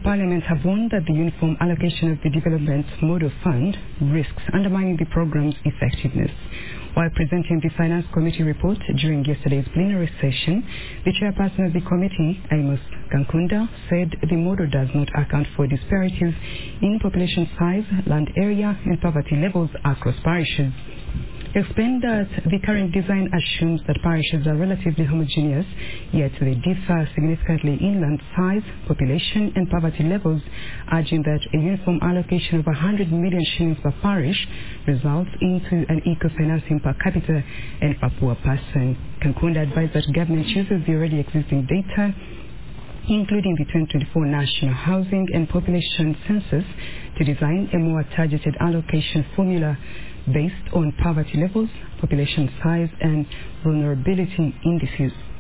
Parliament have warned that the uniform allocation of the Development Model Fund risks undermining the program's effectiveness. While presenting the Finance Committee report during yesterday's plenary session, the chairperson of the committee, Amos Kankunda, said the model does not account for disparities in population size, land area, and poverty levels across parishes. He explained that the current design assumes that parishes are relatively homogeneous, yet they differ significantly in land size, population, and poverty levels, urging that a uniform allocation of 100 million shillings per parish results into an equal financing per capita and per poor person. Kankunda advised that government uses the already existing data, including the 2024 National Housing and Population Census, to design a more targeted allocation formula based on poverty levels, population size, and vulnerability indices.